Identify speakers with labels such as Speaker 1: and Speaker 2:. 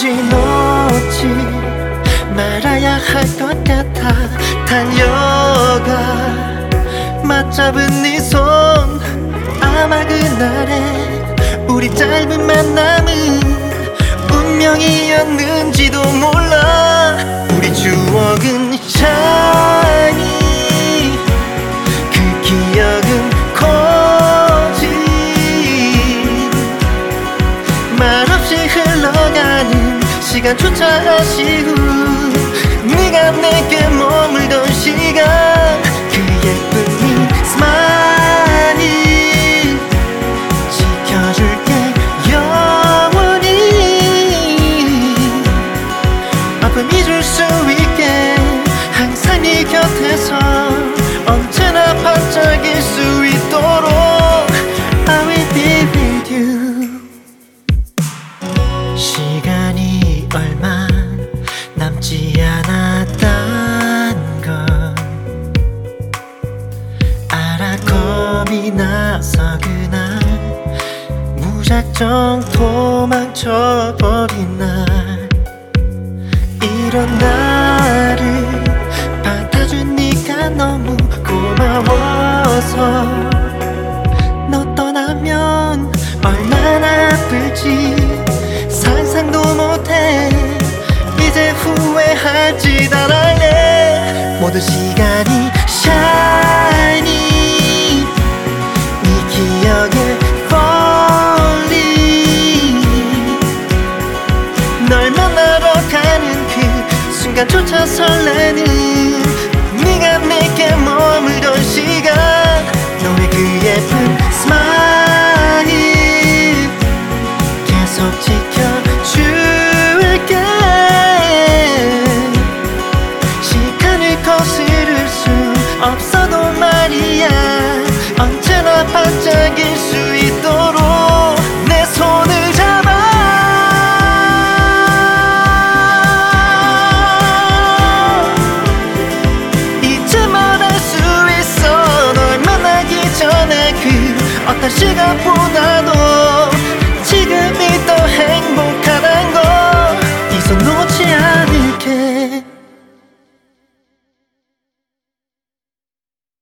Speaker 1: 어딘지 놓지 말아야 할 것 같아. 달려가 맞잡은 네 손, 아마 그날의 우리 짧은 만남은 운명이었는지도 몰라. 우리 추억은 샤이니, 그 기억은 거짓. 말없이 흘러가는 시간조차 아쉬운 네가 내게 머물던 시간. 그 예쁜 네 스마일 지켜줄게 영원히. 아픔 잊을 수 있게 항상 네 곁에서 언제나 반짝일 수 있도록 I will be with you. 시간이 얼마 남지 않았단 걸 알아. 겁이 나서 그날 무작정 도망쳐버린 날. 이런 나를 받아준 네가 너무 고마워서. 너 떠나면 얼마나 아플지 상상도 못해. 이제 후회할지 알아내. 모든 시간이 shiny, 네 기억에 falling. 널 만나러 가는 그 순간조차 설레는 네가 내게 머물던 시간. 너의 그 예쁜 스마일 계속 지켜줄게. 시간을 거스를 수 없어도 말이야. 언제나 반짝일 수 있도록 내 손을 잡아. 이제 말할 수 있어. 널 만나기 전에 그 어떤 시간보다